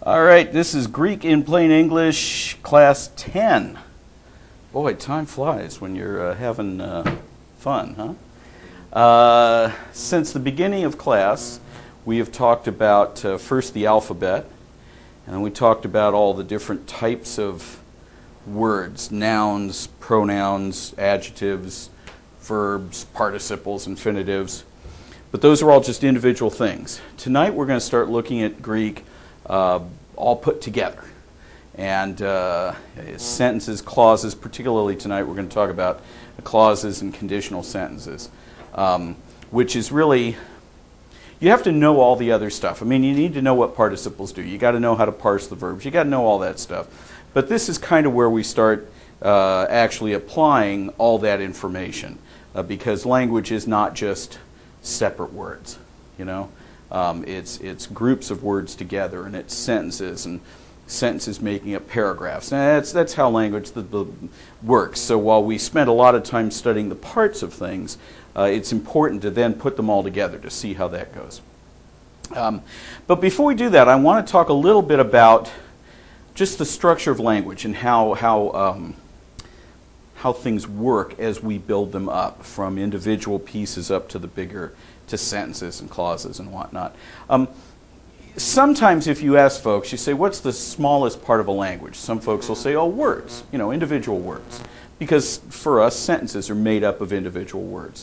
All right, this is Greek in Plain English, Class 10. Boy, time flies when you're having fun, huh? Since the beginning of class, we have talked about first the alphabet, and then we talked about all the different types of words, nouns, pronouns, adjectives, verbs, participles, infinitives. But those are all just individual things. Tonight we're going to start looking at Greek all put together. And sentences, clauses, particularly tonight we're going to talk about clauses and conditional sentences, which is really, you have to know all the other stuff. I mean, you need to know what participles do. You got to know how to parse the verbs. You got to know all that stuff. But this is kind of where we start actually applying all that information, because language is not just separate words, you know. It's groups of words together, and it's sentences, and sentences making up paragraphs. And that's how language works. So while we spend a lot of time studying the parts of things, it's important to then put them all together to see how that goes. But before we do that, I want to talk a little bit about just the structure of language and how things work as we build them up, from individual pieces up to the bigger, to sentences and clauses and whatnot. Sometimes if you ask folks, you say, what's the smallest part of a language? Some folks will say, oh, words, individual words. Because for us, sentences are made up of individual words.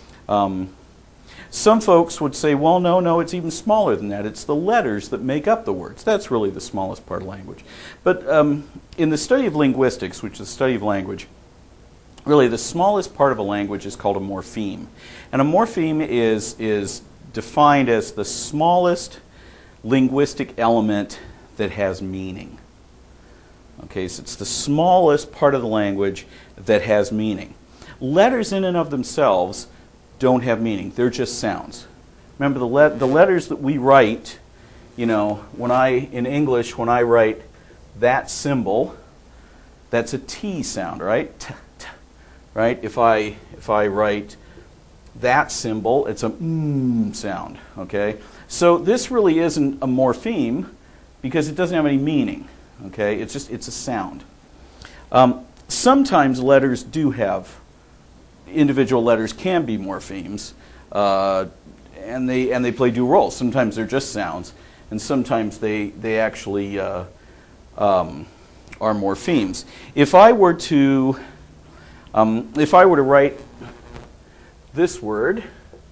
Some folks would say, well, no, it's even smaller than that. It's the letters that make up the words. That's really the smallest part of language. But in the study of linguistics, which is the study of language, really the smallest part of a language is called a morpheme. And a morpheme is defined as the smallest linguistic element that has meaning. Okay, so it's the smallest part of the language that has meaning. Letters in and of themselves don't have meaning. They're just sounds. Remember, the letters that we write, in English, when I write that symbol, that's a T sound, right? T, t, right? If I write that symbol, it's a sound, okay? So this really isn't a morpheme because it doesn't have any meaning, okay? It's a sound. Sometimes letters do have, individual letters can be morphemes, and they play dual roles. Sometimes they're just sounds, and sometimes they actually are morphemes. If I were to write this word,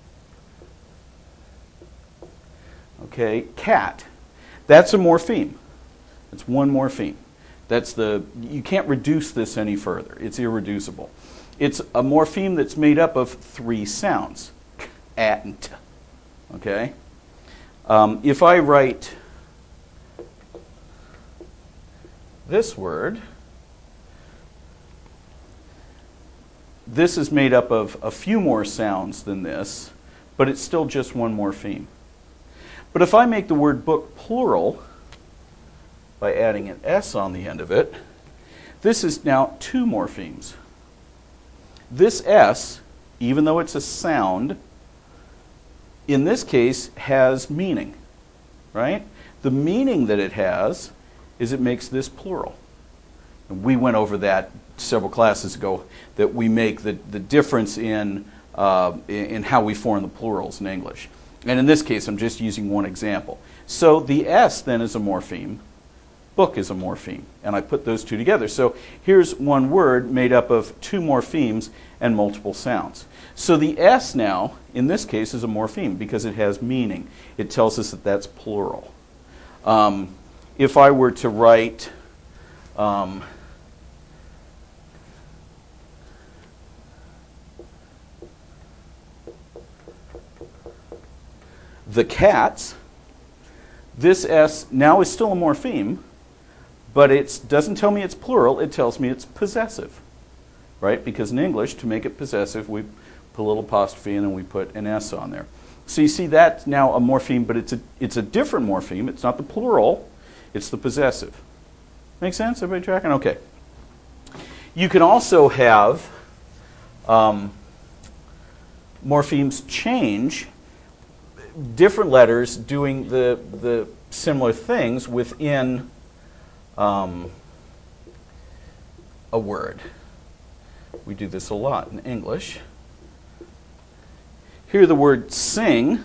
okay, cat, that's a morpheme. It's one morpheme. You can't reduce this any further. It's irreducible. It's a morpheme that's made up of three sounds, at and t. Okay? If I write this word, this is made up of a few more sounds than this, but it's still just one morpheme. But if I make the word book plural by adding an S on the end of it, this is now two morphemes. This S, even though it's a sound, in this case has meaning, right? The meaning that it has is it makes this plural. And we went over that several classes ago, that we make the difference in how we form the plurals in English. And in this case, I'm just using one example. So the S then is a morpheme. Book is a morpheme. And I put those two together. So here's one word made up of two morphemes and multiple sounds. So the S now, in this case, is a morpheme because it has meaning. It tells us that that's plural. If I were to write the cats, this S now is still a morpheme, but it doesn't tell me it's plural, it tells me it's possessive, right? Because in English, to make it possessive, we put a little apostrophe and then we put an S on there. So you see that's now a morpheme, but it's a different morpheme. It's not the plural, it's the possessive. Make sense? Everybody tracking? Okay. You can also have morphemes change different letters doing the similar things within a word. We do this a lot in English. Here the word sing,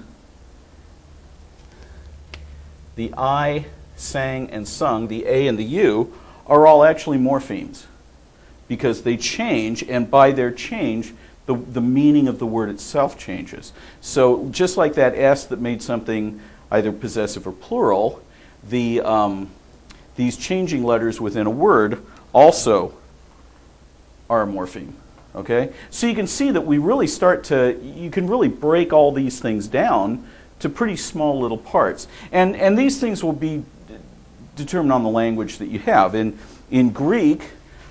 the I, sang, and sung, the A and the U, are all actually morphemes because they change, and by their change, the meaning of the word itself changes. So just like that S that made something either possessive or plural, these changing letters within a word also are a morpheme. Okay? So you can see that you can really break all these things down to pretty small little parts. And these things will be determined on the language that you have. In Greek,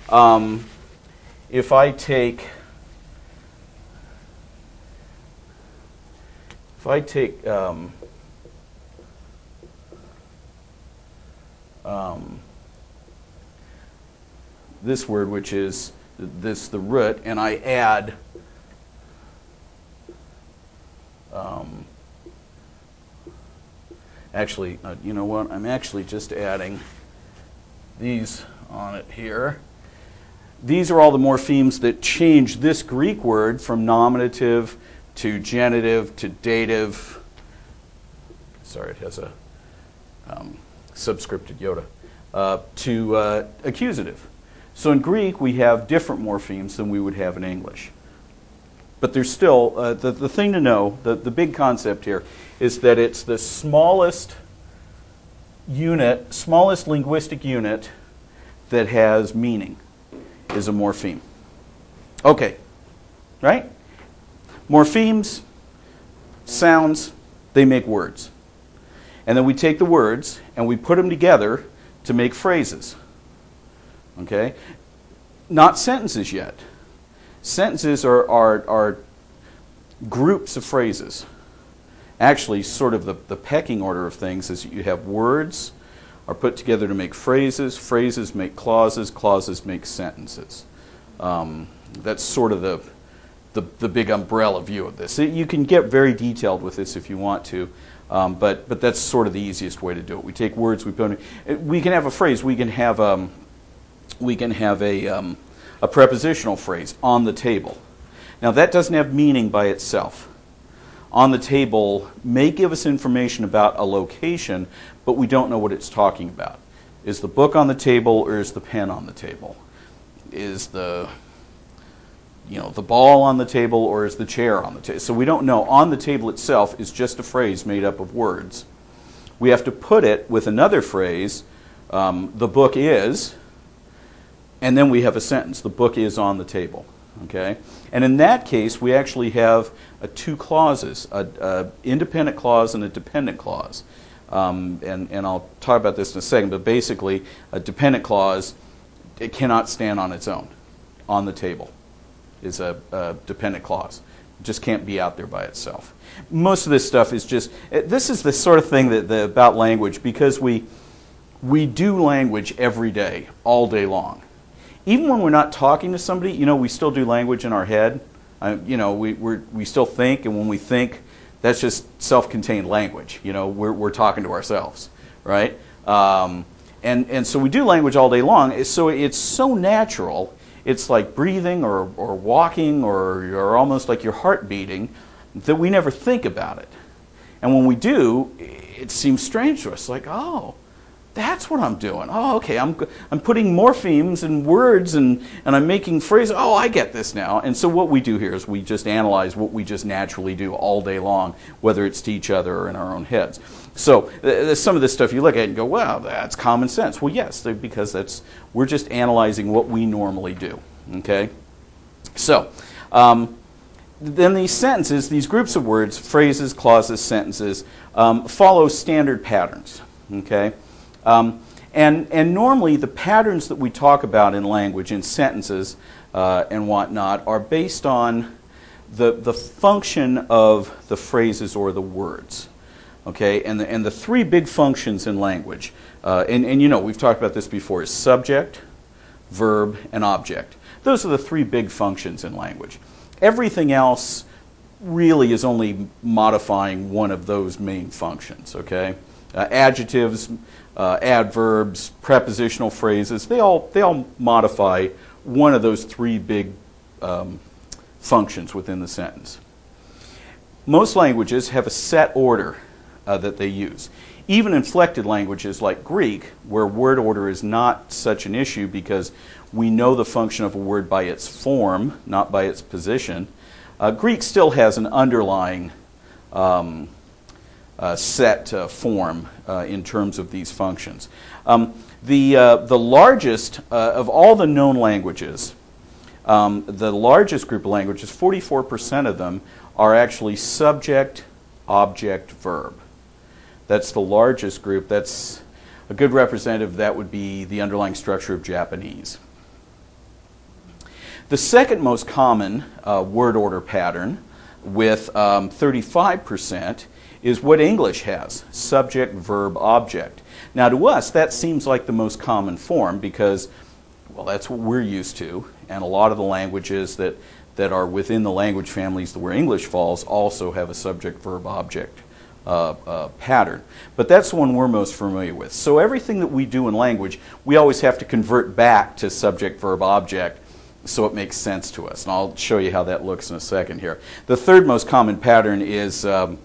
if I take this word, which is the root, and I add actually, you know what? I'm actually just adding these on it here. These are all the morphemes that change this Greek word from nominative to genitive to dative. Sorry, it has a subscripted iota. To accusative. So in Greek, we have different morphemes than we would have in English. But there's still, the thing to know, the big concept here, is that it's the smallest linguistic unit that has meaning is a morpheme. Okay, right? Morphemes, sounds, they make words. And then we take the words and we put them together to make phrases. Okay? Not sentences yet. Sentences are groups of phrases. Actually, sort of the pecking order of things is you have words are put together to make phrases, phrases make clauses, clauses make sentences. That's sort of the big umbrella view of this. You can get very detailed with this if you want to, but that's sort of the easiest way to do it. We take words, we put them. We can have a phrase. We can have a prepositional phrase, on the table. Now that doesn't have meaning by itself. On the table may give us information about a location, but we don't know what it's talking about. Is the book on the table or is the pen on the table? Is the ball on the table or is the chair on the table? So we don't know. On the table itself is just a phrase made up of words. We have to put it with another phrase, the book is, and then we have a sentence, the book is on the table. Okay? And in that case, we actually have two clauses, an independent clause and a dependent clause. And I'll talk about this in a second, but basically, a dependent clause, it cannot stand on its own. On the table is a dependent clause. It just can't be out there by itself. Most of this stuff is just, this is the sort of thing about language, because we do language every day, all day long. Even when we're not talking to somebody, we still do language in our head. We still think, and when we think, that's just self-contained language. We're talking to ourselves, right? And so we do language all day long. So it's so natural. It's like breathing or walking or almost like your heart beating that we never think about it. And when we do, it seems strange to us. Like, oh, that's what I'm doing. Oh, okay, I'm putting morphemes and words and I'm making phrases. Oh, I get this now. And so what we do here is we just analyze what we just naturally do all day long, whether it's to each other or in our own heads. So some of this stuff you look at and go, well, that's common sense. Well, yes, because we're just analyzing what we normally do. Okay? So then these sentences, these groups of words, phrases, clauses, sentences, follow standard patterns. Okay? And normally the patterns that we talk about in language, in sentences and whatnot, are based on the function of the phrases or the words. Okay, and the three big functions in language, and we've talked about this before, is subject, verb, and object. Those are the three big functions in language. Everything else really is only modifying one of those main functions, okay? Adjectives, adverbs, prepositional phrases, they all modify one of those three big functions within the sentence. Most languages have a set order that they use. Even inflected languages like Greek, where word order is not such an issue because we know the function of a word by its form, not by its position, Greek still has an underlying set form in terms of these functions. The largest of all the known languages, the largest group of languages, 44% of them, are actually subject, object, verb. That's the largest group. That's a good representative. That would be the underlying structure of Japanese. The second most common word order pattern, with 35%, is what English has, subject, verb, object. Now to us, that seems like the most common form because, well, that's what we're used to, and a lot of the languages that are within the language families where English falls also have a subject, verb, object pattern. But that's the one we're most familiar with. So everything that we do in language, we always have to convert back to subject, verb, object so it makes sense to us. And I'll show you how that looks in a second here. The third most common pattern is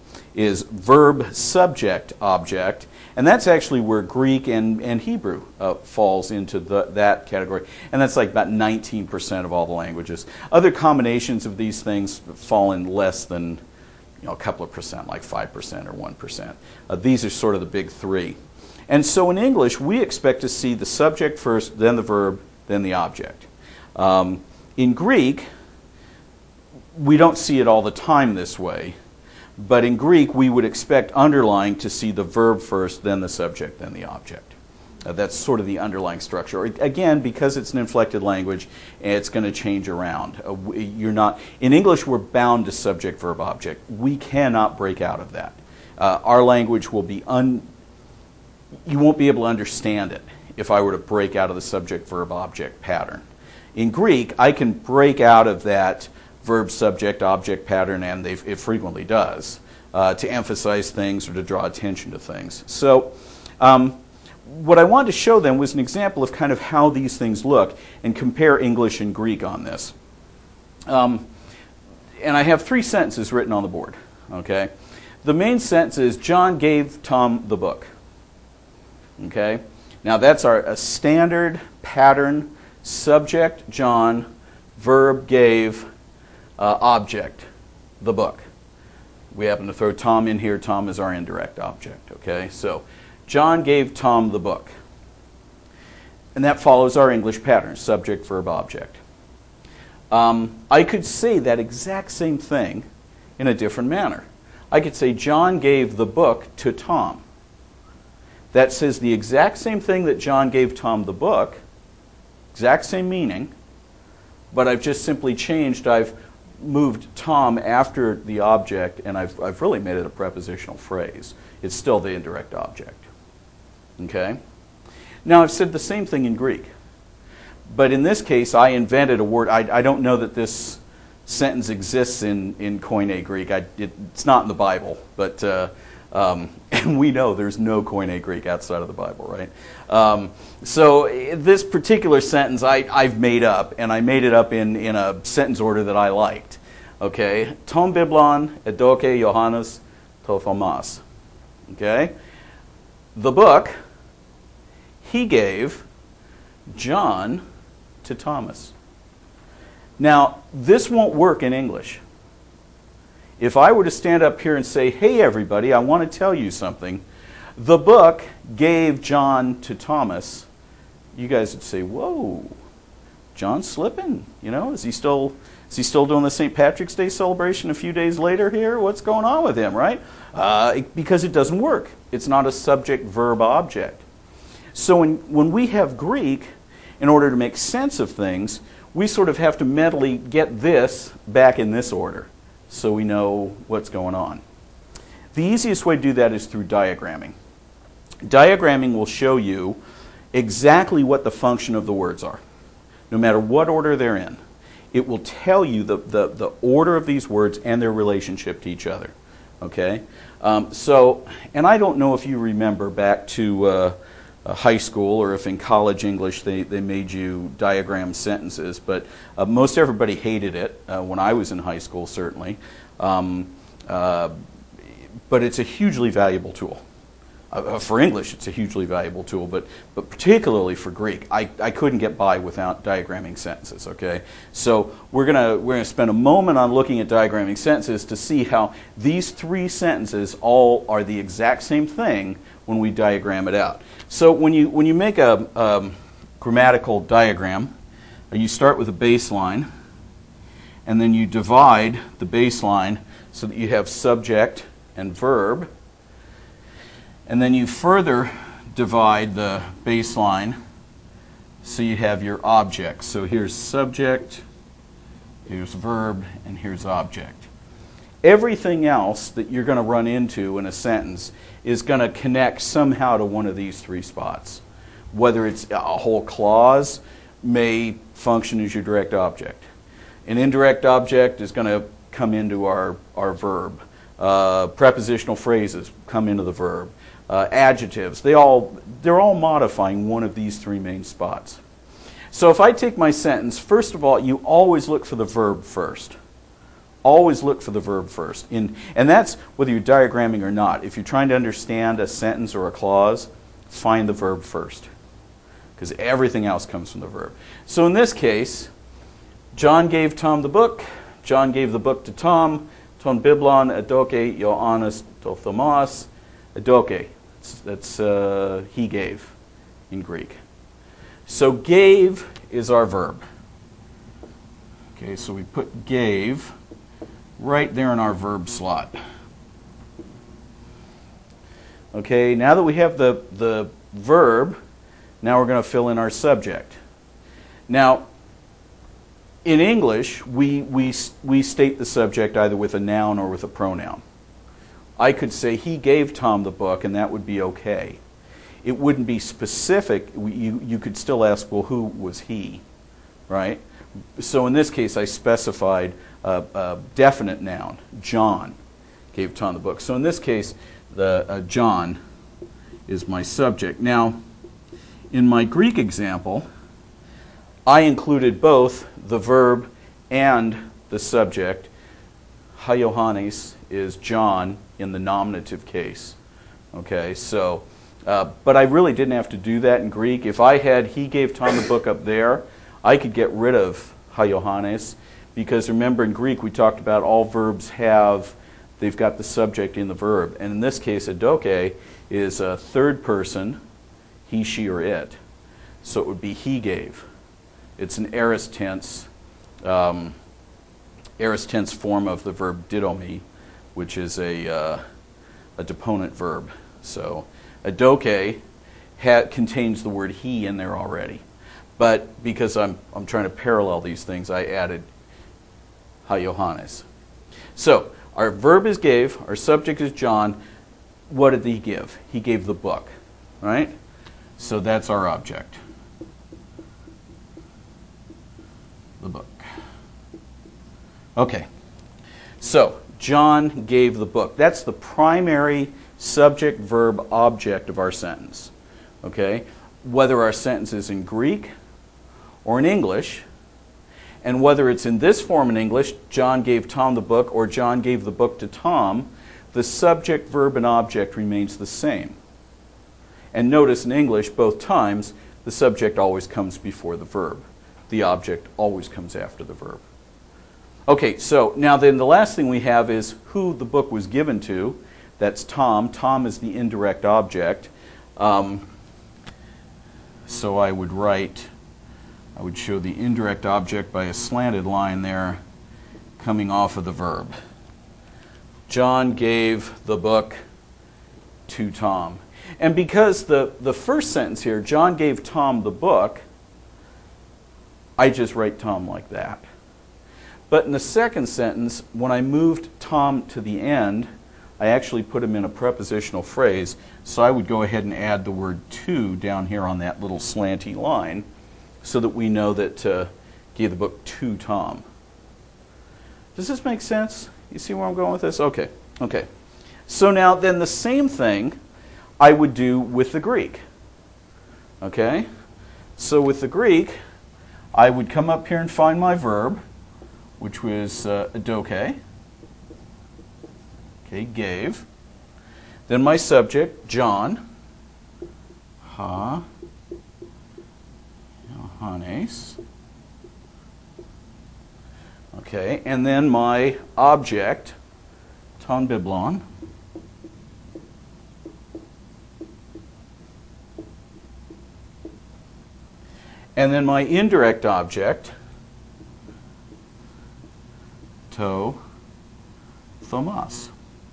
verb, subject, object. And that's actually where Greek and Hebrew falls into that category. And that's like about 19% of all the languages. Other combinations of these things fall in less than a couple of percent, like 5% or 1%. These are sort of the big three. And so in English, we expect to see the subject first, then the verb, then the object. In Greek, we don't see it all the time this way. But in Greek, we would expect underlying to see the verb first, then the subject, then the object. That's sort of the underlying structure. Again, because it's an inflected language, it's going to change around. In English, we're bound to subject, verb, object. We cannot break out of that. Our language will be you won't be able to understand it if I were to break out of the subject, verb, object pattern. In Greek, I can break out of that verb, subject, object pattern, and it frequently does, to emphasize things or to draw attention to things. So what I wanted to show them was an example of kind of how these things look and compare English and Greek on this. And I have 3 sentences written on the board. Okay, the main sentence is John gave Tom the book. Okay, now that's a standard pattern: subject, John, verb, gave, object, the book. We happen to throw Tom in here. Tom is our indirect object. Okay, so John gave Tom the book. And that follows our English pattern, subject, verb, object. I could say that exact same thing in a different manner. I could say John gave the book to Tom. That says the exact same thing that John gave Tom the book, exact same meaning, but I've just simply changed. I've moved Tom after the object, and I've really made it a prepositional phrase. It's still the indirect object. Okay? Now, I've said the same thing in Greek. But in this case, I invented a word. I don't know that this sentence exists in Koine Greek. It's not in the Bible, but and we know there's no Koine Greek outside of the Bible, right? So this particular sentence I've made up, and I made it up in a sentence order that I liked. Okay? Tom Biblon edoke Johannes to Thomas. Okay? The book he gave John to Thomas. Now, this won't work in English. If I were to stand up here and say, hey, everybody, I want to tell you something. The book gave John to Thomas. You guys would say, whoa, John's slipping. Is he still doing the St. Patrick's Day celebration a few days later here? What's going on with him, right? Because it doesn't work. It's not a subject, verb, object. So when we have Greek, in order to make sense of things, we sort of have to mentally get this back in this order so we know what's going on. The easiest way to do that is through diagramming. Diagramming will show you exactly what the function of the words are, no matter what order they're in. it will tell you the order of these words and their relationship to each other. Okay? And I don't know if you remember back to high school, or if in college English they made you diagram sentences, but most everybody hated it when I was in high school, certainly. But it's a hugely valuable tool. For English, it's a hugely valuable tool, but particularly for Greek, I couldn't get by without diagramming sentences. Okay, so we're gonna spend a moment on looking at diagramming sentences to see how these three sentences all are the exact same thing when we diagram it out. So when you make a grammatical diagram, you start with a baseline, and then you divide the baseline so that you have subject and verb. And then you further divide the baseline so you have your object. So here's subject, here's verb, and here's object. Everything else that you're going to run into in a sentence is going to connect somehow to one of these three spots. Whether it's a whole clause may function as your direct object. An indirect object is going to come into our verb. Prepositional phrases come into the verb. Adjectives, they're all modifying one of these three main spots. So if I take my sentence, first of all, you always look for the verb first. Always look for the verb first. And that's whether you're diagramming or not. If you're trying to understand a sentence or a clause, find the verb first, because everything else comes from the verb. So in this case, John gave Tom the book. John gave the book to Tom. Ton biblon edoke Ioannis to Thomas. Edoke. That's he gave in Greek. So gave is our verb. Okay, so we put gave right there in our verb slot. Okay, now that we have the verb, now we're going to fill in our subject. Now, in English, we state the subject either with a noun or with a pronoun. I could say, he gave Tom the book, and that would be okay. It wouldn't be specific. You could still ask, well, who was he, right? So in this case, I specified a definite noun. John gave Tom the book. So in this case, the John is my subject. Now, in my Greek example, I included both the verb and the subject. Ioannis is John in the nominative case. Okay, so, but I really didn't have to do that in Greek. If I had he gave Tom the book up there, I could get rid of Ioannis, because remember in Greek we talked about all verbs they've got the subject in the verb. And in this case, edoke is a third person, he, she, or it. So it would be he gave. It's an aorist tense form of the verb didomi, which is a deponent verb. So edoke contains the word he in there already. But because I'm trying to parallel these things, I added Ioannis. So our verb is gave, our subject is John. What did he give? He gave the book, right? So that's our object. The book. Okay. So John gave the book. That's the primary subject, verb, object of our sentence. Okay? Whether our sentence is in Greek or in English, and whether it's in this form in English, John gave Tom the book, or John gave the book to Tom, the subject, verb, and object remains the same. And notice in English, both times, the subject always comes before the verb. The object always comes after the verb. Okay, so now then the last thing we have is who the book was given to. That's Tom. Tom is the indirect object. So I would show the indirect object by a slanted line there coming off of the verb. John gave the book to Tom. And because the first sentence here, John gave Tom the book, I just write Tom like that. But in the second sentence, when I moved Tom to the end, I actually put him in a prepositional phrase, so I would go ahead and add the word to down here on that little slanty line, so that we know that gave the book to Tom. Does this make sense? You see where I'm going with this? Okay. Okay. So now then the same thing I would do with the Greek. Okay? So with the Greek, I would come up here and find my verb, which was doke. Okay, gave. Then my subject, John. Ha. Johannes. Okay, and then my object, ton biblon. And then my indirect object, to Thomas.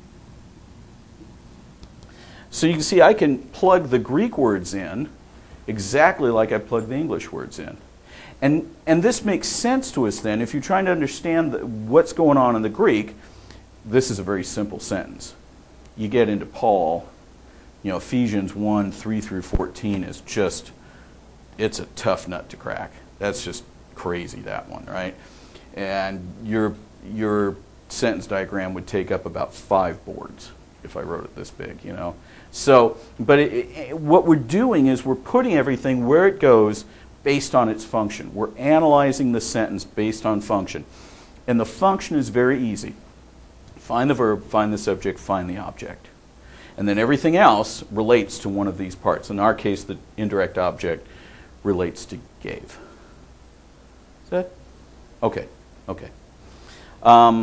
So you can see I can plug the Greek words in exactly like I plug the English words in. And this makes sense to us then. If you're trying to understand what's going on in the Greek, this is a very simple sentence. You get into Paul, Ephesians 1, 3 through 14 is just, it's a tough nut to crack. That's just crazy, that one, right? And your sentence diagram would take up about 5 boards if I wrote it this big, So, but what we're doing is we're putting everything where it goes based on its function. We're analyzing the sentence based on function. And the function is very easy. Find the verb, find the subject, find the object. And then everything else relates to one of these parts. In our case, the indirect object relates to gave. Is that? Okay. Well,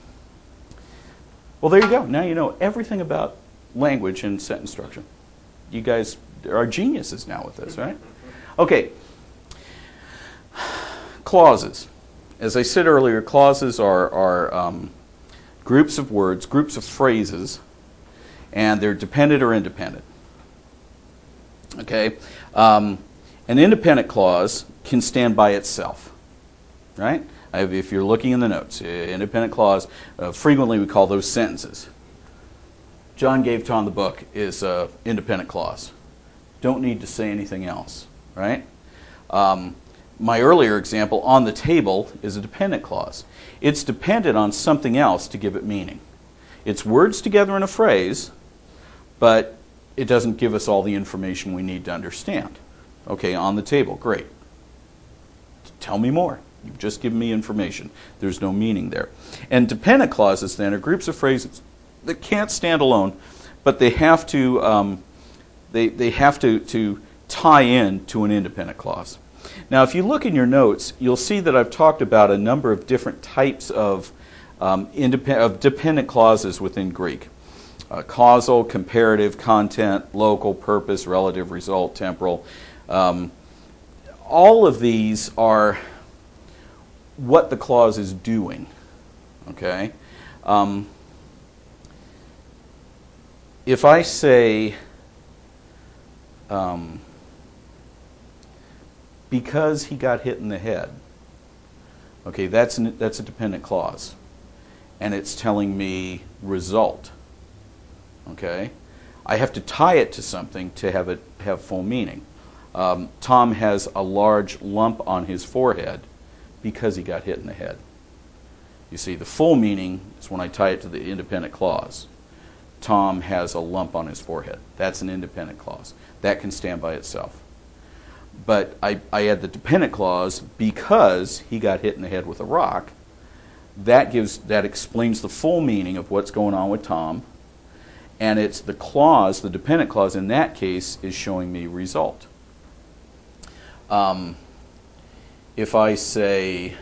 there you go. Now you know everything about language and sentence structure. You guys are geniuses now with this, right? Okay. Clauses. As I said earlier, clauses are groups of words, groups of phrases, and they're dependent or independent. Okay? An independent clause can stand by itself, right? If you're looking in the notes, independent clause, frequently we call those sentences. John gave Tom the book is an independent clause. Don't need to say anything else, right? My earlier example, on the table, is a dependent clause. It's dependent on something else to give it meaning. It's words together in a phrase, but it doesn't give us all the information we need to understand. Okay, on the table, great. Tell me more. You've just given me information. There's no meaning there. And dependent clauses, then, are groups of phrases that can't stand alone, but they have to to tie in to an independent clause. Now, if you look in your notes, you'll see that I've talked about a number of different types of dependent clauses within Greek. Causal, comparative, content, local, purpose, relative, result, temporal. All of these are what the clause is doing. Okay? If I say, because he got hit in the head, okay, that's a dependent clause. And it's telling me result. Okay? I have to tie it to something to have it have full meaning. Tom has a large lump on his forehead because he got hit in the head. You see, the full meaning is when I tie it to the independent clause. Tom has a lump on his forehead. That's an independent clause. That can stand by itself. But I add the dependent clause because he got hit in the head with a rock. That explains the full meaning of what's going on with Tom. And it's the clause, the dependent clause in that case, is showing me result. If I say,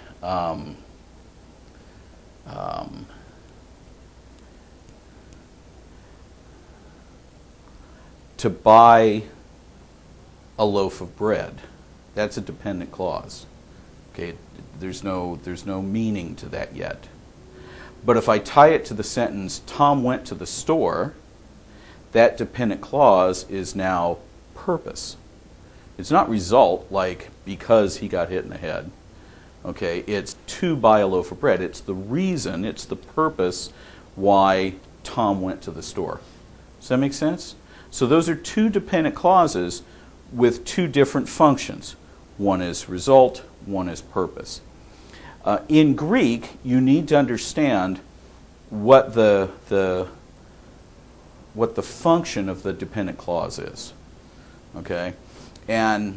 to buy a loaf of bread, that's a dependent clause. Okay, there's no meaning to that yet. But if I tie it to the sentence, Tom went to the store, that dependent clause is now purpose. It's not result, like because he got hit in the head. Okay, it's to buy a loaf of bread. It's the reason, it's the purpose why Tom went to the store. Does that make sense? So those are two dependent clauses with two different functions. one is result, one is purpose. In Greek, you need to understand what the function of the dependent clause is. Okay? And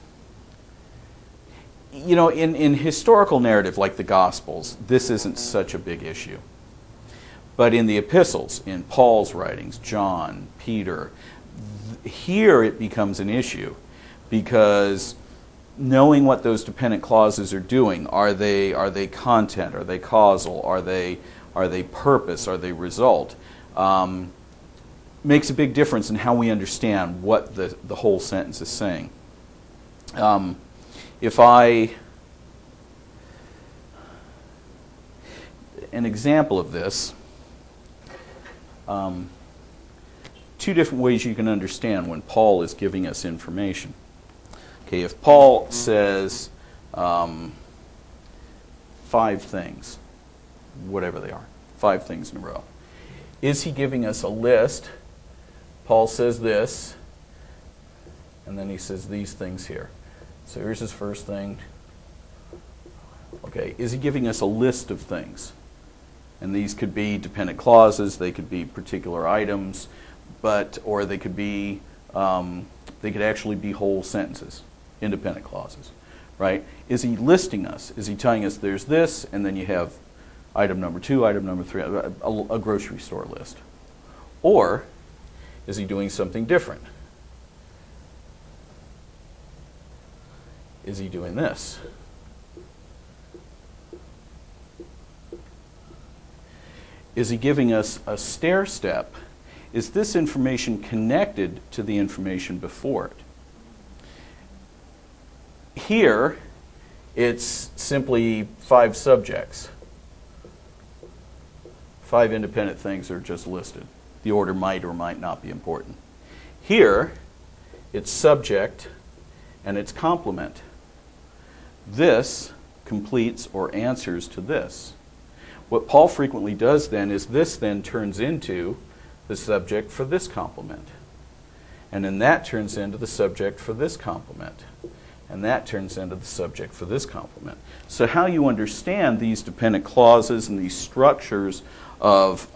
in historical narrative like the Gospels, this isn't such a big issue. But in the epistles, in Paul's writings, John, Peter, here it becomes an issue, because knowing what those dependent clauses are doing, are they content, are they causal, are they purpose, are they result, makes a big difference in how we understand what the whole sentence is saying. An example of this, two different ways you can understand when Paul is giving us information. Okay, if Paul says 5 things, whatever they are, 5 things in a row, is he giving us a list? Paul says this, and then he says these things here. So here's his first thing. Okay, is he giving us a list of things? And these could be dependent clauses, they could be particular items, or they could be they could actually be whole sentences, independent clauses, right? Is he listing us? Is he telling us there's this, and then you have item number 2, item number 3, a grocery store list? Or is he doing something different? Is he doing this? Is he giving us a stair step? Is this information connected to the information before it? Here, it's simply 5 subjects. 5 independent things are just listed. The order might or might not be important. Here, it's subject and it's complement. This completes or answers to this. What Paul frequently does then is this then turns into the subject for this complement. And then that turns into the subject for this complement. And that turns into the subject for this complement. So how you understand these dependent clauses and these structures of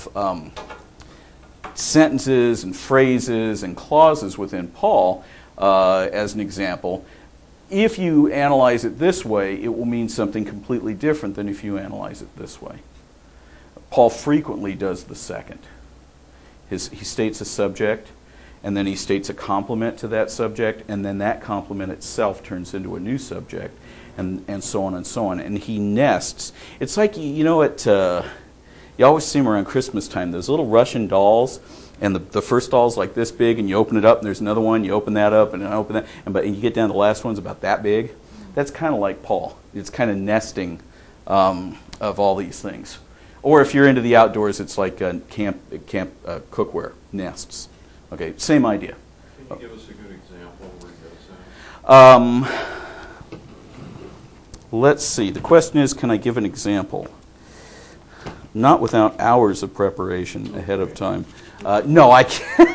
sentences and phrases and clauses within Paul, as an example, if you analyze it this way, it will mean something completely different than if you analyze it this way. Paul frequently does the second. He states a subject, and then he states a complement to that subject, and then that complement itself turns into a new subject, and so on and so on. And he nests. It's like, you always see them around Christmas time, those little Russian dolls, and the first doll's like this big, and you open it up, and there's another one, you open that up, and then open that, and you get down to the last one's about that big. That's kind of like Paul. It's kind of nesting of all these things. Or if you're into the outdoors, it's like camp cookware, nests. Okay, same idea. Can you give us a good example where he does that? Let's see. The question is, can I give an example? Not without hours of preparation ahead of time. No, I can't.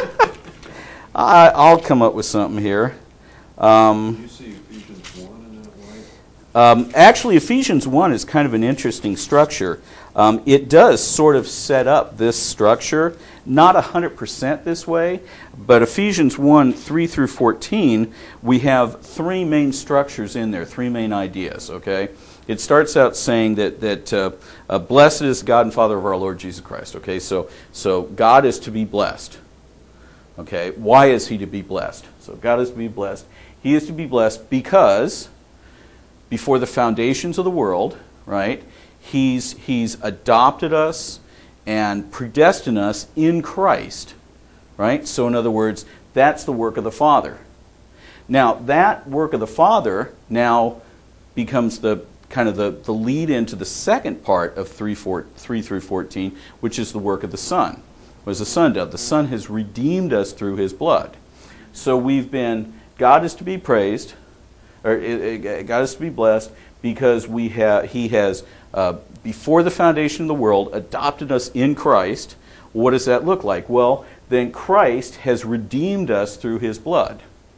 I'll come up with something here. Do you see Ephesians 1 in that light? Actually, Ephesians 1 is kind of an interesting structure. It does sort of set up this structure, not 100% this way, but Ephesians 1, 3 through 14, we have 3 main structures in there, 3 main ideas, okay? It starts out saying that blessed is God and Father of our Lord Jesus Christ, okay? So God is to be blessed, okay? Why is he to be blessed? So God is to be blessed. He is to be blessed because before the foundations of the world, right, He's adopted us and predestined us in Christ, right? So in other words, that's the work of the Father. Now, that work of the Father now becomes the kind of the lead into the second part of 3 through 14, which is the work of the Son. What has the Son done? The Son has redeemed us through His blood. So God is to be praised, or God is to be blessed, because He has, before the foundation of the world, adopted us in Christ. What does that look like? Well, then Christ has redeemed us through His blood.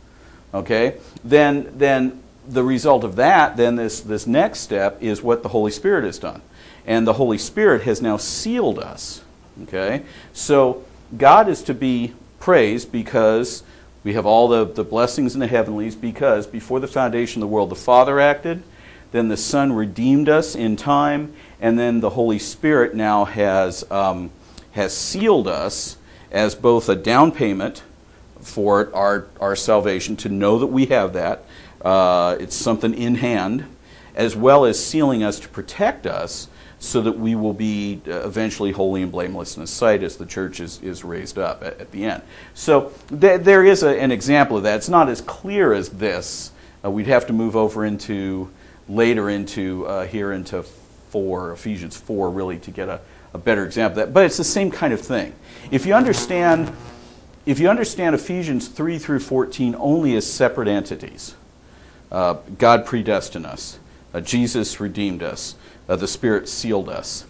okay, then the result of that, then this next step is what the Holy Spirit has done. And the Holy Spirit has now sealed us. Okay? So God is to be praised because we have all the blessings in the heavenlies, because before the foundation of the world the Father acted, then the Son redeemed us in time, and then the Holy Spirit now has sealed us as both a down payment for our salvation, to know that we have that. It's something in hand, as well as sealing us to protect us so that we will be eventually holy and blameless in His sight as the church is raised up at the end. So there is an example of that. It's not as clear as this. We'd have to move over later into Ephesians 4, really, to get a better example of that. But it's the same kind of thing. If you understand Ephesians 3 through 14 only as separate entities, God predestined us, Jesus redeemed us, the Spirit sealed us,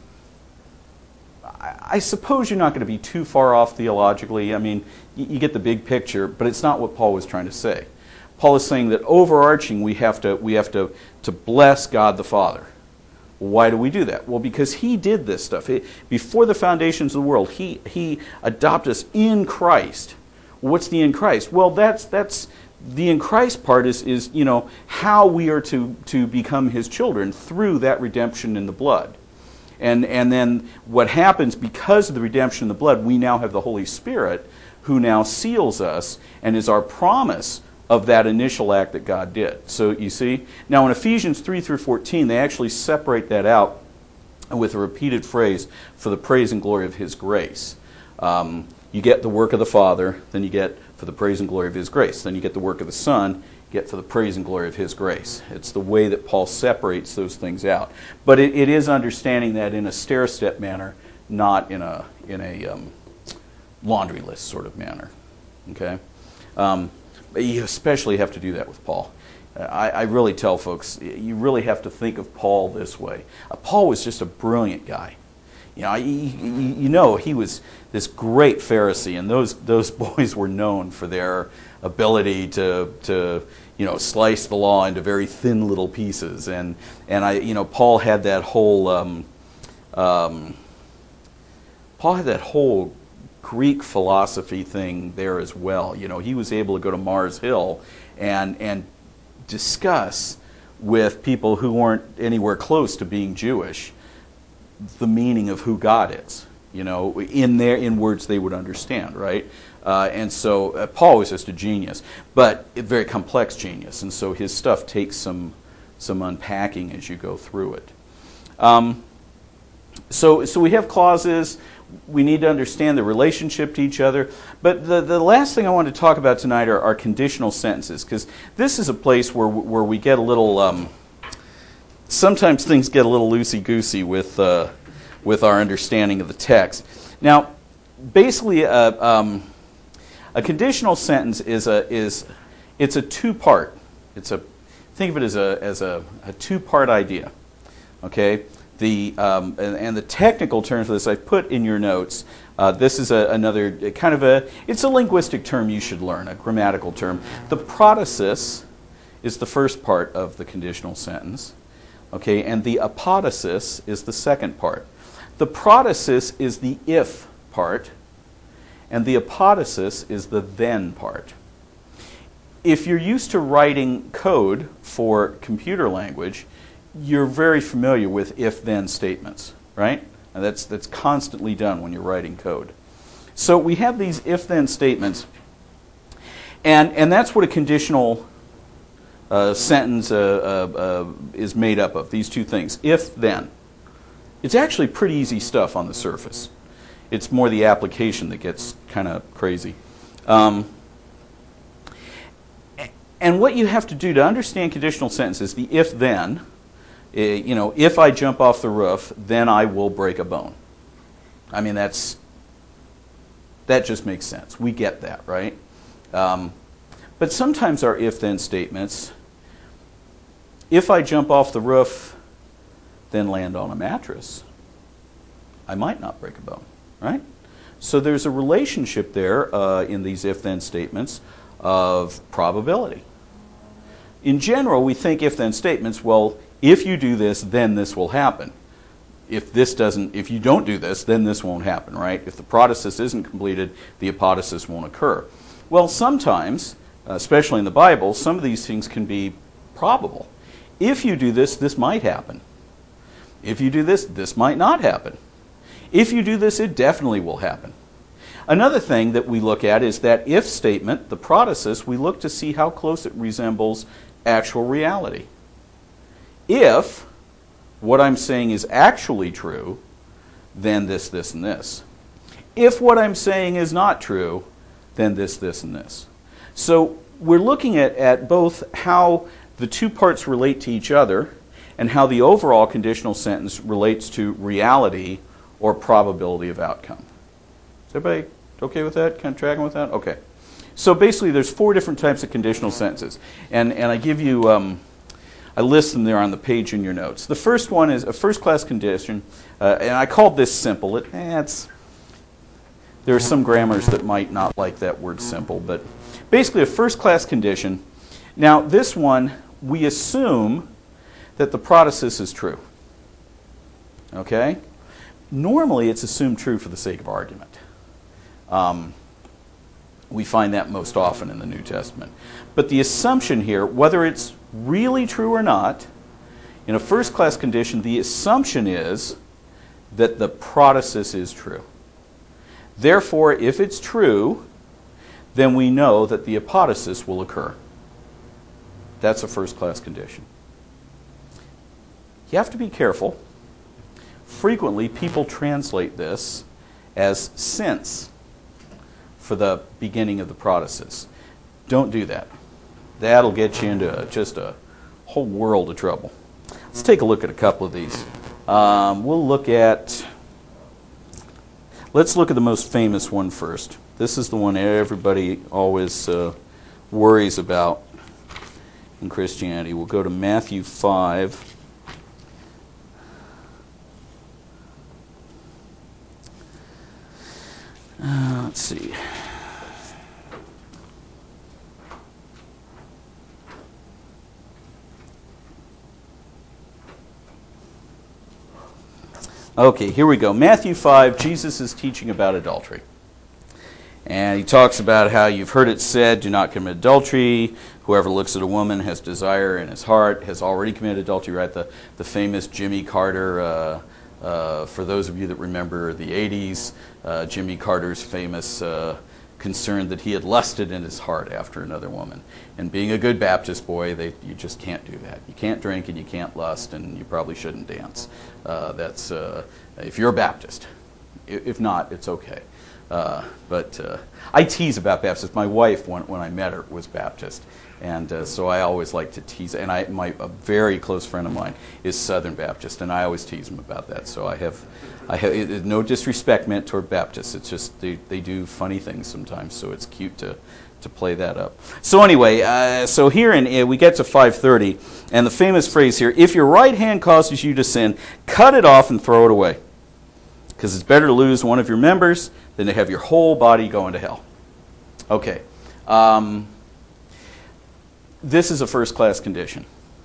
I suppose you're not going to be too far off theologically. I mean, you get the big picture, but it's not what Paul was trying to say. Paul is saying that overarching, we have to bless God the Father. Why do we do that? Well, because He did this stuff. Before the foundations of the world, He adopted us in Christ. What's the in Christ? Well, that's the in Christ part is how we are to become His children through that redemption in the blood. And then what happens because of the redemption in the blood, we now have the Holy Spirit who now seals us and is our promise of that initial act that God did. So you see, now in Ephesians 3 through 14, they actually separate that out with a repeated phrase, for the praise and glory of His grace. You get the work of the Father, then you get for the praise and glory of His grace. Then you get the work of the Son, you get for the praise and glory of His grace. It's the way that Paul separates those things out. But it is understanding that in a stair-step manner, not in a laundry list sort of manner. Okay? But you especially have to do that with Paul. I really tell folks, you really have to think of Paul this way. Paul was just a brilliant guy. He was this great Pharisee, and those boys were known for their ability to slice the law into very thin little pieces. And Paul had that whole Greek philosophy thing there as well. He was able to go to Mars Hill and discuss with people who weren't anywhere close to being Jewish the meaning of who God is, in words they would understand, right? And so Paul was just a genius, but a very complex genius, and so his stuff takes some unpacking as you go through it. So we have clauses. We need to understand the relationship to each other. But the last thing I want to talk about tonight are conditional sentences, because this is a place where we get a little... sometimes things get a little loosey-goosey with our understanding of the text. Now, basically, a conditional sentence is a two-part. Think of it as a two-part idea. Okay. And the technical terms for this I put in your notes. This is another kind of it's a linguistic term you should learn, a grammatical term. The protasis is the first part of the conditional sentence. Okay, and the apodosis is the second part. The protasis is the if part, and the apodosis is the then part. If you're used to writing code for computer language, you're very familiar with if-then statements, right? And that's constantly done when you're writing code. So we have these if-then statements, and that's what a conditional sentence is made up of, these two things, if-then. It's actually pretty easy stuff on the surface. It's more the application that gets kind of crazy. And what you have to do to understand conditional sentences, the if-then, if I jump off the roof, then I will break a bone. I mean, that just makes sense. We get that, right? But sometimes our if-then statements, if I jump off the roof, then land on a mattress, I might not break a bone, right? So there's a relationship there in these if-then statements of probability. in general, we think if-then statements, well, if you do this, then this will happen. If you don't do this, then this won't happen, right? If the protasis isn't completed, the apodosis won't occur. Well, sometimes, especially in the Bible, some of these things can be probable. If you do this, this might happen. If you do this, this might not happen. If you do this, it definitely will happen. Another thing that we look at is that if statement, the protasis, we look to see how close it resembles actual reality. If what I'm saying is actually true, then this, this, and this. If what I'm saying is not true, then this, this, and this. So we're looking at both how the two parts relate to each other and how the overall conditional sentence relates to reality or probability of outcome. Is everybody okay with that? Kind of tracking with that? Okay. So basically there's 4 different types of conditional sentences. And I give you, I list them there on the page in your notes. The first one is a first-class condition, and I called this simple. There are some grammars that might not like that word simple, but basically a first-class condition. Now this one, we assume that the protasis is true. Okay? Normally it's assumed true for the sake of argument. We find that most often in the New Testament. But the assumption here, whether it's really true or not, in a first-class condition, the assumption is that the protasis is true. Therefore, if it's true, then we know that the apodosis will occur. That's a first-class condition. You have to be careful. Frequently, people translate this as since for the beginning of the protasis. Don't do that. That'll get you into just a whole world of trouble. Let's take a look at a couple of these. Let's look at the most famous one first. This is the one everybody always worries about in Christianity. We'll go to Matthew 5. Let's see. Okay, here we go. Matthew 5, Jesus is teaching about adultery. And he talks about how you've heard it said, do not commit adultery. Whoever looks at a woman has desire in his heart, has already committed adultery, right? The famous Jimmy Carter, for those of you that remember the 80s, Jimmy Carter's famous concern that he had lusted in his heart after another woman. And being a good Baptist boy, you just can't do that. You can't drink and you can't lust, and you probably shouldn't dance. That's if you're a Baptist. If not, it's okay. But I tease about Baptists. My wife, when I met her, was Baptist, and so I always like to tease. And a very close friend of mine is Southern Baptist, and I always tease him about that. So I have no disrespect meant toward Baptists. It's just they do funny things sometimes, so it's cute to play that up. So anyway, so here we get to 5:30, and the famous phrase here: if your right hand causes you to sin, cut it off and throw it away. Because it's better to lose one of your members than to have your whole body go into hell. Okay. This is a first-class condition.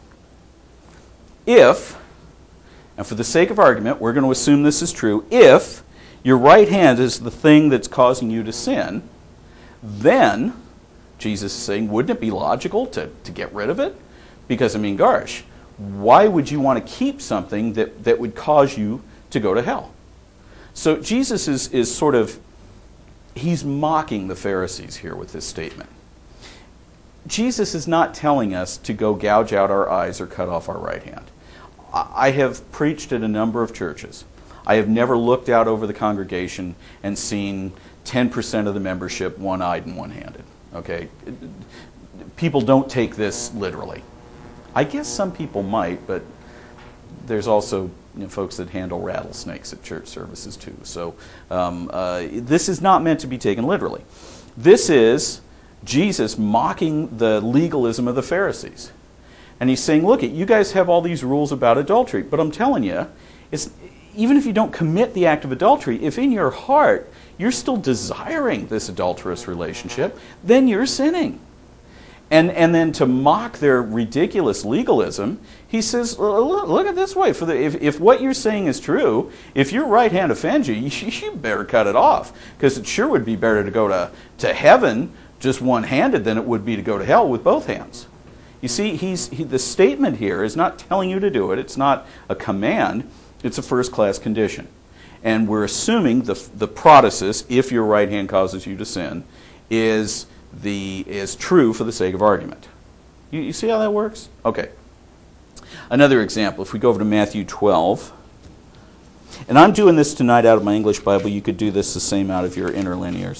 If, and for the sake of argument, we're going to assume this is true, if your right hand is the thing that's causing you to sin, then, Jesus is saying, wouldn't it be logical to get rid of it? Because, gosh, why would you want to keep something that would cause you to go to hell? So Jesus is sort of, he's mocking the Pharisees here with this statement. Jesus is not telling us to go gouge out our eyes or cut off our right hand. I have preached at a number of churches. I have never looked out over the congregation and seen 10% of the membership one-eyed and one-handed. Okay? People don't take this literally. I guess some people might, but there's also folks that handle rattlesnakes at church services too. So this is not meant to be taken literally. This is Jesus mocking the legalism of the Pharisees. And he's saying, look, you guys have all these rules about adultery, but I'm telling you, even if you don't commit the act of adultery, if in your heart you're still desiring this adulterous relationship, then you're sinning. And then to mock their ridiculous legalism, he says, look at it this way. If what you're saying is true, if your right hand offends you, you better cut it off. Because it sure would be better to go to heaven just one-handed than it would be to go to hell with both hands. You see, the statement here is not telling you to do it. It's not a command. It's a first-class condition. And we're assuming the protasis, if your right hand causes you to sin, is true for the sake of argument. You see how that works? Okay. Another example, if we go over to Matthew 12, and I'm doing this tonight out of my English Bible. You could do this the same out of your interlinears.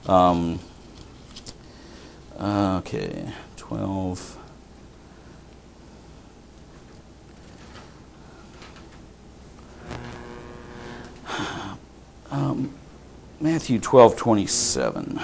Okay, 12. Matthew 12:27.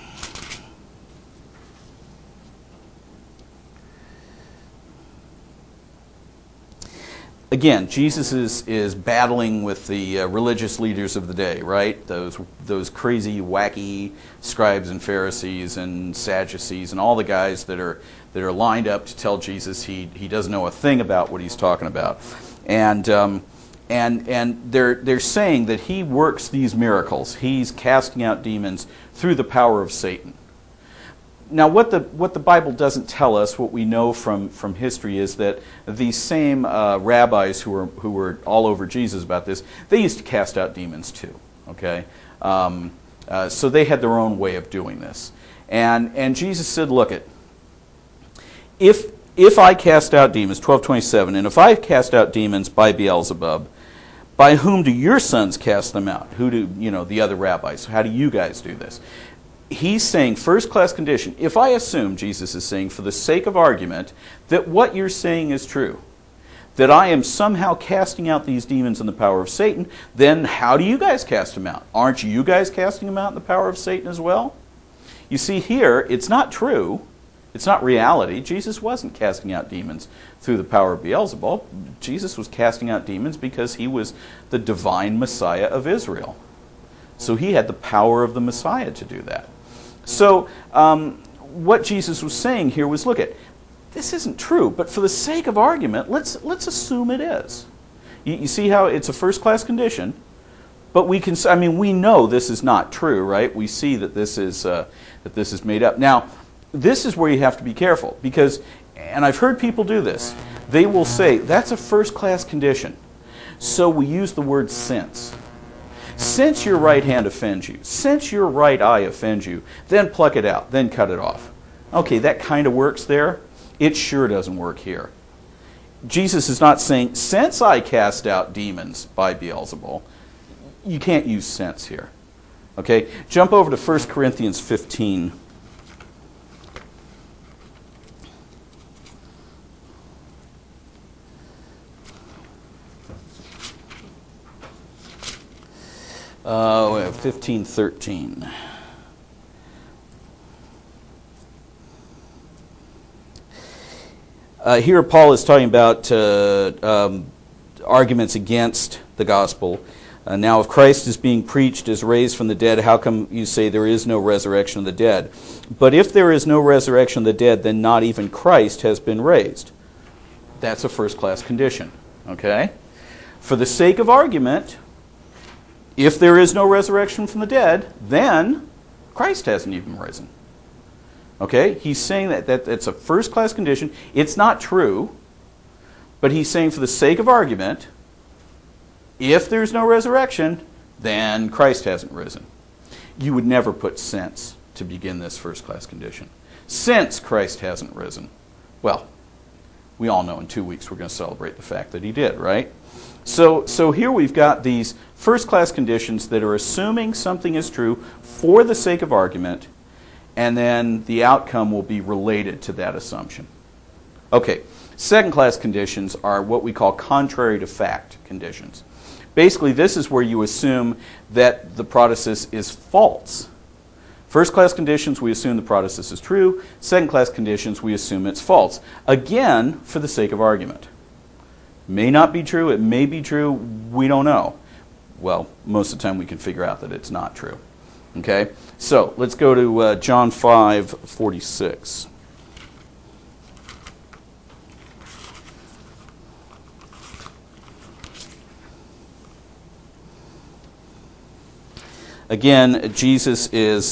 Again, Jesus is battling with the religious leaders of the day, right? Those crazy, wacky scribes and Pharisees and Sadducees and all the guys that are lined up to tell Jesus he doesn't know a thing about what he's talking about, and they're saying that he works these miracles. He's casting out demons through the power of Satan. Now, what the Bible doesn't tell us, what we know from history, is that these same rabbis who were all over Jesus about this, they used to cast out demons too. Okay, so they had their own way of doing this, and Jesus said, "Look it, if I cast out demons, 12:27, and if I cast out demons by Beelzebub, by whom do your sons cast them out? Who do the other rabbis? How do you guys do this?" He's saying, first-class condition, if I assume, Jesus is saying, for the sake of argument, that what you're saying is true, that I am somehow casting out these demons in the power of Satan, then how do you guys cast them out? Aren't you guys casting them out in the power of Satan as well? You see here, it's not true. It's not reality. Jesus wasn't casting out demons through the power of Beelzebub. Jesus was casting out demons because he was the divine Messiah of Israel. So he had the power of the Messiah to do that. So what Jesus was saying here was, look, this isn't true, but for the sake of argument, let's assume it is. You see how it's a first-class condition, but we know this is not true, right? We see that this is made up. Now, this is where you have to be careful, because, and I've heard people do this, they will say, that's a first-class condition, so we use the word since. Since your right hand offends you, since your right eye offends you, then pluck it out, then cut it off. Okay, that kind of works there. It sure doesn't work here. Jesus is not saying, since I cast out demons by Beelzebul. You can't use since here. Okay, jump over to 1 Corinthians 15. We have 15:13. Here Paul is talking about arguments against the gospel. Now, if Christ is being preached as raised from the dead, how come you say there is no resurrection of the dead? But if there is no resurrection of the dead, then not even Christ has been raised. That's a first-class condition. Okay? For the sake of argument, if there is no resurrection from the dead, then Christ hasn't even risen. Okay? He's saying that it's a first-class condition. It's not true, but he's saying for the sake of argument, if there's no resurrection, then Christ hasn't risen. You would never put since to begin this first-class condition. Since Christ hasn't risen. Well, we all know in 2 weeks we're going to celebrate the fact that he did, right? So here we've got these first-class conditions that are assuming something is true for the sake of argument, and then the outcome will be related to that assumption. Okay, second-class conditions are what we call contrary to fact conditions. Basically, this is where you assume that the protasis is false. First-class conditions, we assume the protasis is true. Second-class conditions, we assume it's false. Again, for the sake of argument. May not be true, it may be true, we don't know. Well, most of the time we can figure out that it's not true. Okay? So, let's go to John 5:46. again, Jesus is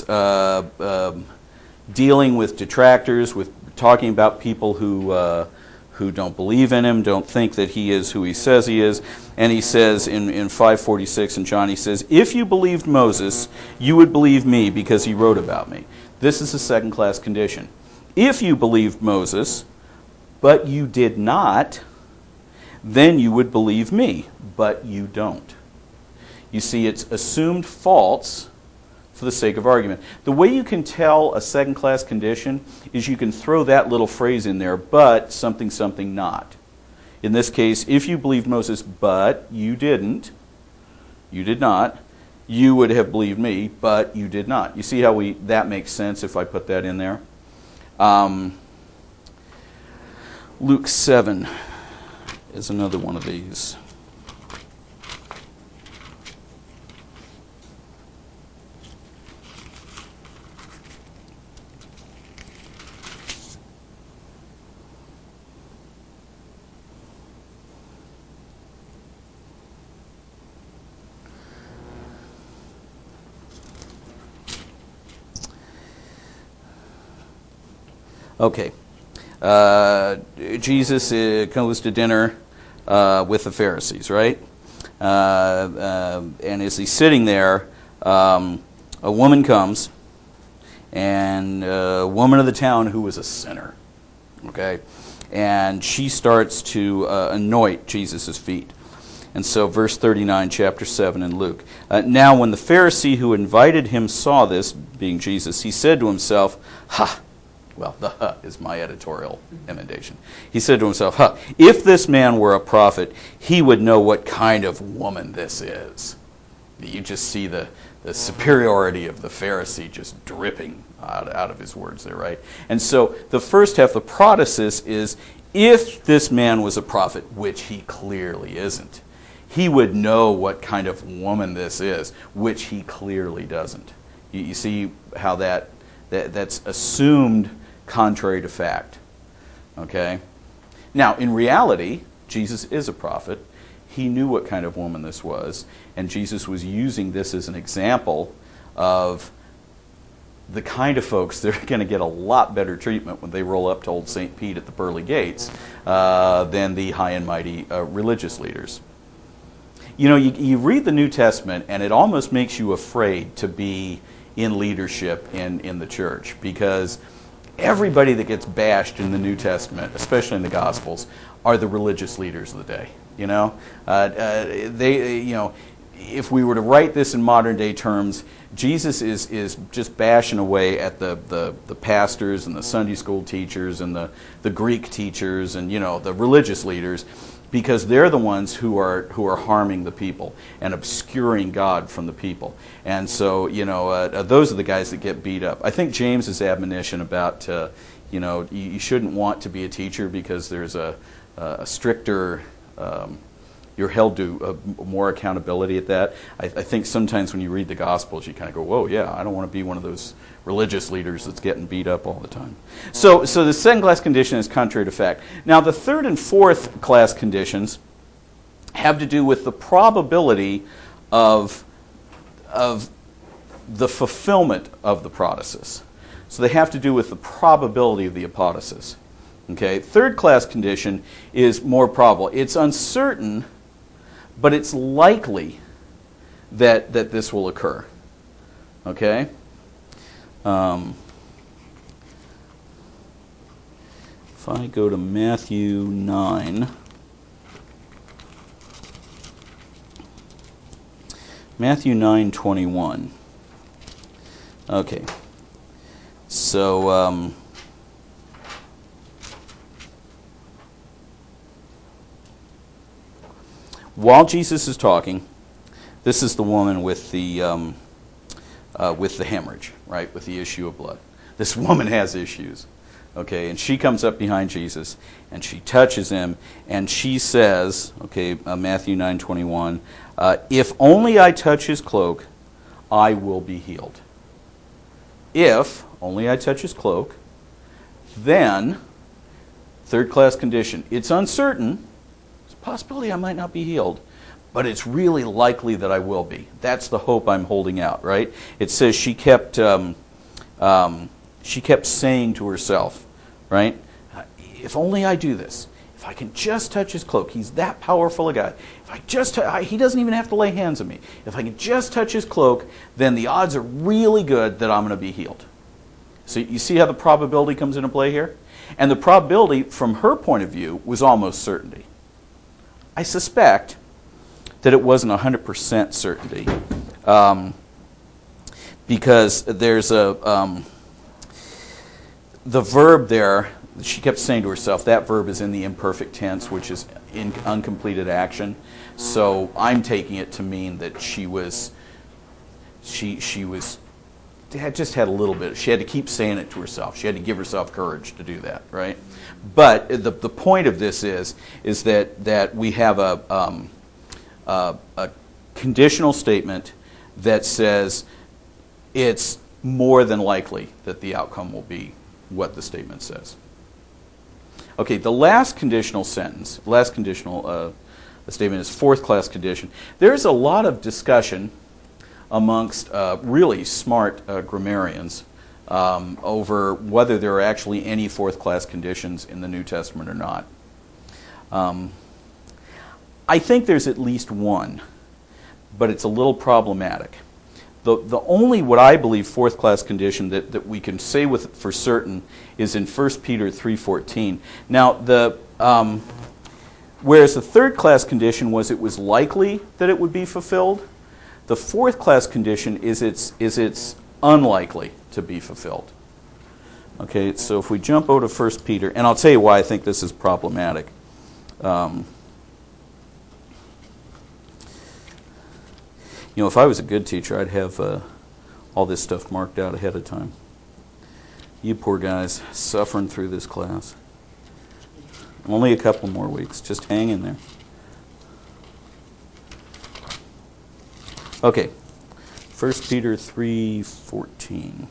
dealing with detractors, with talking about people who don't believe in him, don't think that he is who he says he is. And he says in 5:46 in John, he says, "If you believed Moses, you would believe me because he wrote about me." This is a second-class condition. If you believed Moses, but you did not, then you would believe me, but you don't. You see, it's assumed false for the sake of argument. The way you can tell a second-class condition is you can throw that little phrase in there, but something, something not. In this case, if you believed Moses, but you didn't, you did not, you would have believed me, but you did not. You see how that makes sense if I put that in there? Luke 7 is another one of these. Okay. Jesus goes to dinner with the Pharisees, right? And as he's sitting there, a woman comes, and a woman of the town who was a sinner, okay? And she starts to anoint Jesus' feet. And so verse 39, chapter 7 in Luke. Now when the Pharisee who invited him saw this, being Jesus, he said to himself, "Ha!" Well, the "ha" is my editorial emendation. He said to himself, "Ha! If this man were a prophet, he would know what kind of woman this is." You just see the superiority of the Pharisee just dripping out of his words there, right? And so the first half, the protasis, is if this man was a prophet, which he clearly isn't, he would know what kind of woman this is, which he clearly doesn't. You see how that's assumed contrary to fact. Okay? Now, in reality, Jesus is a prophet. He knew what kind of woman this was, and Jesus was using this as an example of the kind of folks that are going to get a lot better treatment when they roll up to old St. Pete at the pearly gates than the high and mighty religious leaders. You know, you read the New Testament, and it almost makes you afraid to be in leadership in the church, because everybody that gets bashed in the New Testament, especially in the Gospels, are the religious leaders of the day. You know, if we were to write this in modern day terms, Jesus is just bashing away at the pastors and the Sunday school teachers and the Greek teachers and the religious leaders, because they're the ones who are harming the people and obscuring God from the people. And so, those are the guys that get beat up. I think James's admonition about, you shouldn't want to be a teacher because there's a stricter, you're held to more accountability at that. I think sometimes when you read the Gospels, you kind of go, whoa, yeah, I don't want to be one of those religious leaders that's getting beat up all the time. So the second class condition is contrary to fact. Now, the third and fourth class conditions have to do with the probability of the fulfillment of the protasis. So they have to do with the probability of the apodosis. Okay, third class condition is more probable. It's uncertain, but it's likely that this will occur. Okay? If I go to Matthew 9, Matthew 9:21. Okay. So while Jesus is talking, this is the woman with the hemorrhage, right, with the issue of blood. This woman has issues, okay, and she comes up behind Jesus and she touches him and she says, okay, Matthew 9:21, if only I touch his cloak, I will be healed. If only I touch his cloak, then third class condition. It's uncertain. There's a possibility I might not be healed, but it's really likely that I will be. That's the hope I'm holding out, right? It says she kept saying to herself, right? If only I do this. If I can just touch his cloak. He's that powerful a God. If I just, he doesn't even have to lay hands on me. If I can just touch his cloak, then the odds are really good that I'm going to be healed. So you see how the probability comes into play here? And the probability, from her point of view, was almost certainty. I suspect that it wasn't 100% certainty, because there's the verb there. She kept saying to herself, that verb is in the imperfect tense, which is in uncompleted action. So I'm taking it to mean that she just had a little bit. She had to keep saying it to herself. She had to give herself courage to do that, right? But the point of this is that we have a conditional statement that says it's more than likely that the outcome will be what the statement says. Okay, the last conditional sentence, statement is fourth class condition. There's a lot of discussion amongst really smart grammarians over whether there are actually any fourth class conditions in the New Testament or not. I think there's at least one, but it's a little problematic. The only what I believe fourth class condition that we can say with for certain is in 1 Peter 3:14. Now whereas the third class condition was it was likely that it would be fulfilled, the fourth class condition is it's unlikely to be fulfilled. Okay, so if we jump over to 1 Peter, and I'll tell you why I think this is problematic. If I was a good teacher, I'd have all this stuff marked out ahead of time. You poor guys suffering through this class. Only a couple more weeks. Just hang in there. Okay. 1 Peter 3:14.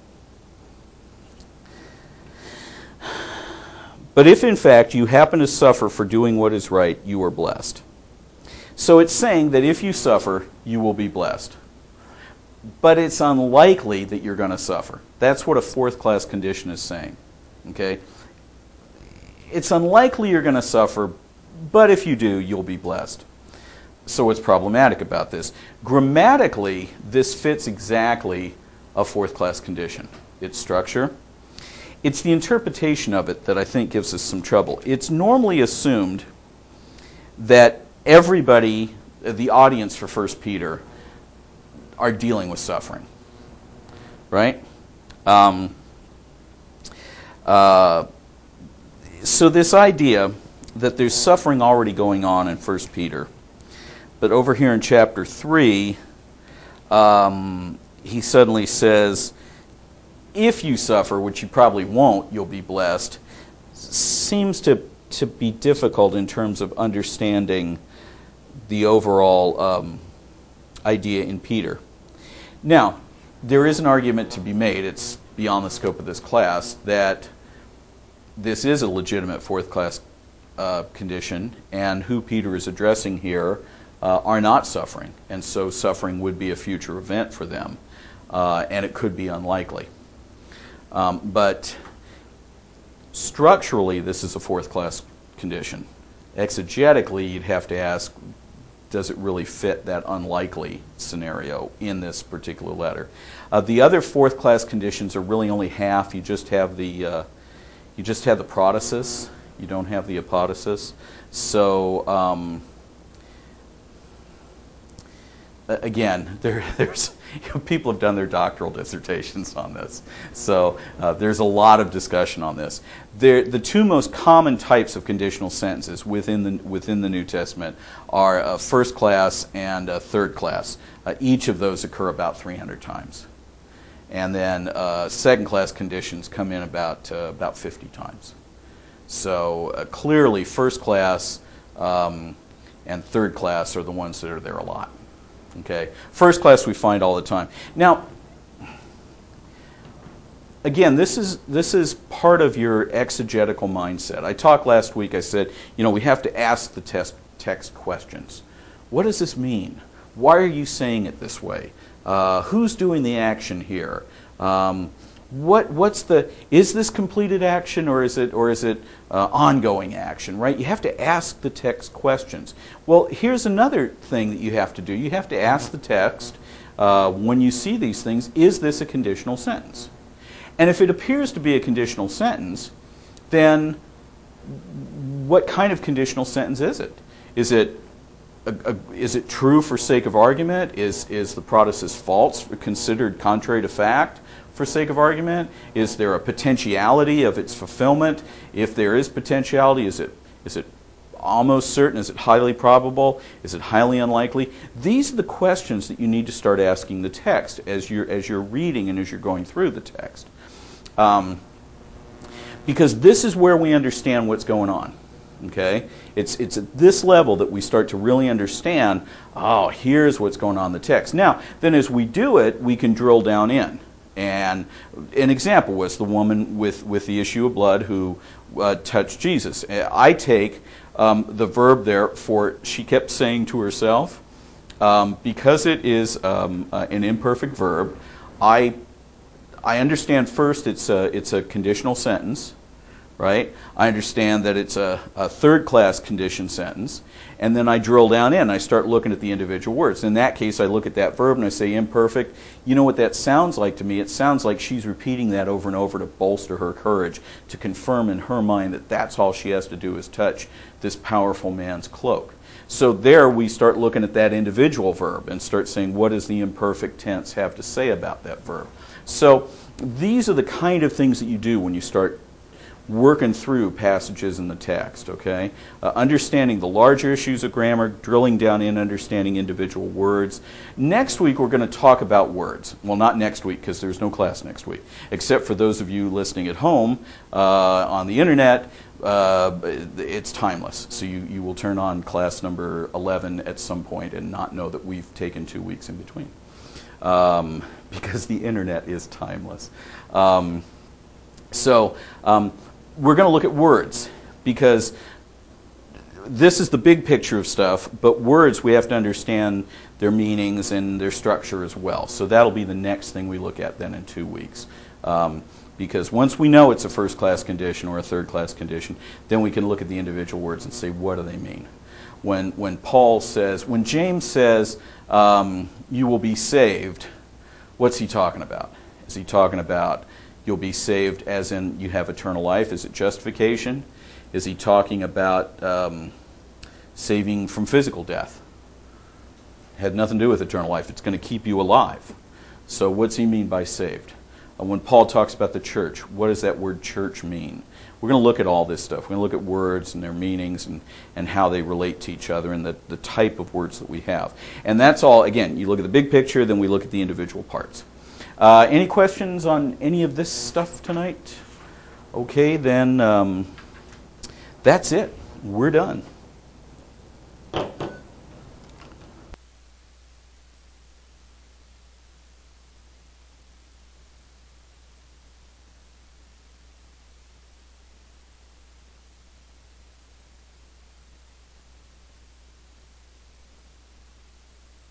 But if in fact you happen to suffer for doing what is right, you are blessed. So it's saying that if you suffer, you will be blessed. But it's unlikely that you're going to suffer. That's what a fourth class condition is saying. Okay? It's unlikely you're going to suffer, but if you do, you'll be blessed. So what's problematic about this? Grammatically, this fits exactly a fourth class condition. Its structure. It's the interpretation of it that I think gives us some trouble. It's normally assumed that everybody, the audience for 1 Peter, are dealing with suffering, right? So this idea that there's suffering already going on in 1 Peter, but over here in chapter 3, he suddenly says, if you suffer, which you probably won't, you'll be blessed, seems to be difficult in terms of understanding the overall idea in Peter. Now, there is an argument to be made, it's beyond the scope of this class, that this is a legitimate fourth class condition, and who Peter is addressing here are not suffering, and so suffering would be a future event for them, and it could be unlikely. But structurally, this is a fourth class condition. Exegetically, you'd have to ask, does it really fit that unlikely scenario in this particular letter? The other fourth class conditions are really only half. You just have the protasis. You don't have the apodosis. So again, there's people have done their doctoral dissertations on this. So there's a lot of discussion on this. The two most common types of conditional sentences within the New Testament are first class and third class. Each of those occur about 300 times. And then second class conditions come in about 50 times. So clearly first class and third class are the ones that are there a lot. Okay, first class we find all the time. Now, again, this is part of your exegetical mindset. I talked last week. I said, we have to ask the text questions. What does this mean? Why are you saying it this way? Who's doing the action here? Is this completed action or is it ongoing action, right? You have to ask the text questions. Well, here's another thing that you have to do. You have to ask the text, when you see these things, is this a conditional sentence? And if it appears to be a conditional sentence, then what kind of conditional sentence is it? Is it true for sake of argument? Is the protasis false, considered contrary to fact for sake of argument? Is there a potentiality of its fulfillment? If there is potentiality, is it almost certain? Is it highly probable? Is it highly unlikely? These are the questions that you need to start asking the text as you're reading and as you're going through the text. Because this is where we understand what's going on. Okay? It's at this level that we start to really understand, oh, here's what's going on in the text. Now, then as we do it, we can drill down in. And an example was the woman with the issue of blood who touched Jesus. I take the verb there for she kept saying to herself, because it is an imperfect verb, I understand first it's a conditional sentence, right? I understand that it's a third-class condition sentence, and then I drill down in. I start looking at the individual words. In that case, I look at that verb and I say imperfect. You know what that sounds like to me? It sounds like she's repeating that over and over to bolster her courage, to confirm in her mind that that's all she has to do is touch this powerful man's cloak. So there we start looking at that individual verb and start saying, what does the imperfect tense have to say about that verb? So these are the kind of things that you do when you start working through passages in the text, okay? Understanding the larger issues of grammar, drilling down in understanding individual words. Next week we're going to talk about words. Well, not next week because there's no class next week, except for those of you listening at home on the internet. It's timeless. So you will turn on class number 11 at some point and not know that we've taken 2 weeks in between. Because the internet is timeless. So we're going to look at words because this is the big picture of stuff, but words we have to understand their meanings and their structure as well. So that'll be the next thing we look at then in 2 weeks. Because once we know it's a first-class condition or a third-class condition, then we can look at the individual words and say, what do they mean? When James says, you will be saved, what's he talking about? Is he talking about you'll be saved as in you have eternal life? Is it justification? Is he talking about saving from physical death? It had nothing to do with eternal life. It's going to keep you alive. So what's he mean by saved? When Paul talks about the church, what does that word church mean? We're going to look at all this stuff. We're going to look at words and their meanings and how they relate to each other and the type of words that we have. And that's all, again, you look at the big picture, then we look at the individual parts. Any questions on any of this stuff tonight? Okay, then that's it. We're done.